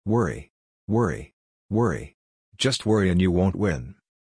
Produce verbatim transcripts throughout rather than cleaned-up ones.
Worry. Worry. Worry. Just worry and you won't win.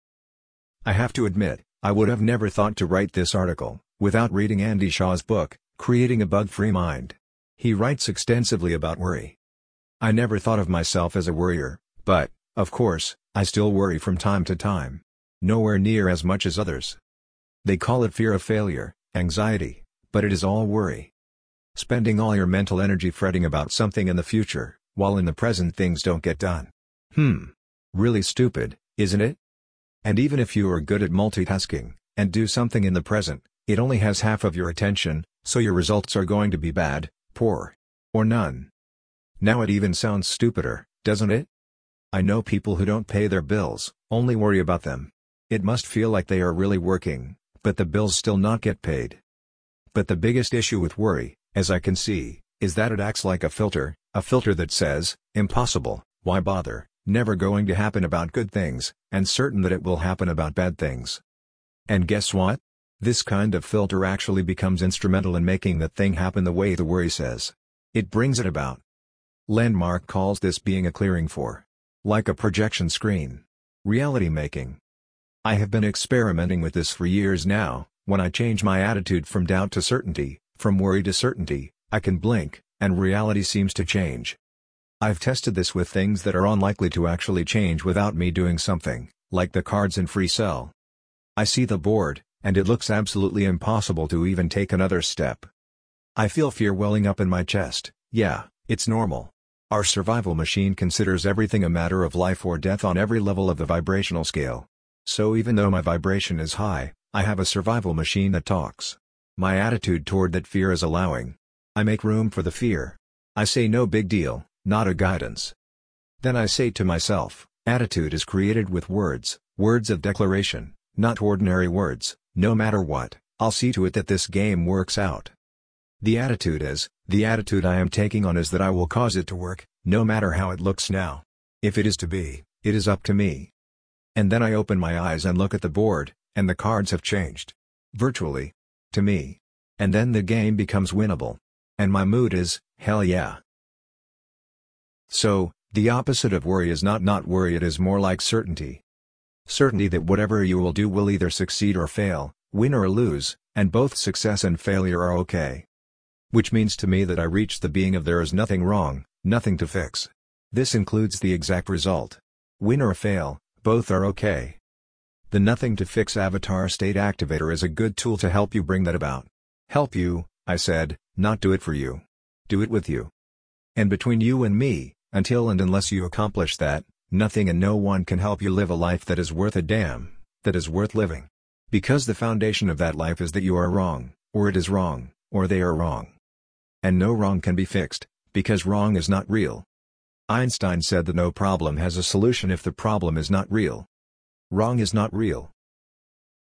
I have to admit, I would have never thought to write this article without reading Andy Shaw's book, Creating a Bug-Free Mind. He writes extensively about worry. I never thought of myself as a worrier, but, of course, I still worry from time to time. Nowhere near as much as others. They call it fear of failure, anxiety, but it is all worry. Spending all your mental energy fretting about something in the future, while in the present things don't get done. Hmm. Really stupid, isn't it? And even if you are good at multitasking, and do something in the present, it only has half of your attention, so your results are going to be bad, poor, or none. Now it even sounds stupider, doesn't it? I know people who don't pay their bills, only worry about them. It must feel like they are really working, but the bills still not get paid. But the biggest issue with worry, as I can see, is that it acts like a filter, a filter that says, impossible, why bother, never going to happen about good things, and certain that it will happen about bad things. And guess what? This kind of filter actually becomes instrumental in making the thing happen the way the worry says. It brings it about. Landmark calls this being a clearing for, like a projection screen. Reality making. I have been experimenting with this for years now. When I change my attitude from doubt to certainty, from worry to certainty, I can blink, and reality seems to change. I've tested this with things that are unlikely to actually change without me doing something, like the cards in Free Cell. I see the board, and it looks absolutely impossible to even take another step. I feel fear welling up in my chest. Yeah, it's normal. Our survival machine considers everything a matter of life or death on every level of the vibrational scale. So even though my vibration is high, I have a survival machine that talks. My attitude toward that fear is allowing. I make room for the fear. I say no big deal, not a guidance. Then I say to myself, attitude is created with words, words of declaration, not ordinary words. No matter what, I'll see to it that this game works out. The attitude is, the attitude I am taking on is that I will cause it to work, no matter how it looks now. If it is to be, it is up to me. And then I open my eyes and look at the board, and the cards have changed. Virtually. To me. And then the game becomes winnable. And my mood is, hell yeah. So, the opposite of worry is not not worry, it is more like certainty. Certainty that whatever you will do will either succeed or fail, win or lose, and both success and failure are okay. Which means to me that I reach the being of there is nothing wrong, nothing to fix. This includes the exact result. Win or fail, both are okay. The Nothing to Fix Avatar State Activator is a good tool to help you bring that about. Help you, I said, not do it for you. Do it with you. And between you and me, until and unless you accomplish that, nothing and no one can help you live a life that is worth a damn, that is worth living. Because the foundation of that life is that you are wrong, or it is wrong, or they are wrong. And no wrong can be fixed, because wrong is not real. Einstein said that no problem has a solution if the problem is not real. Wrong is not real.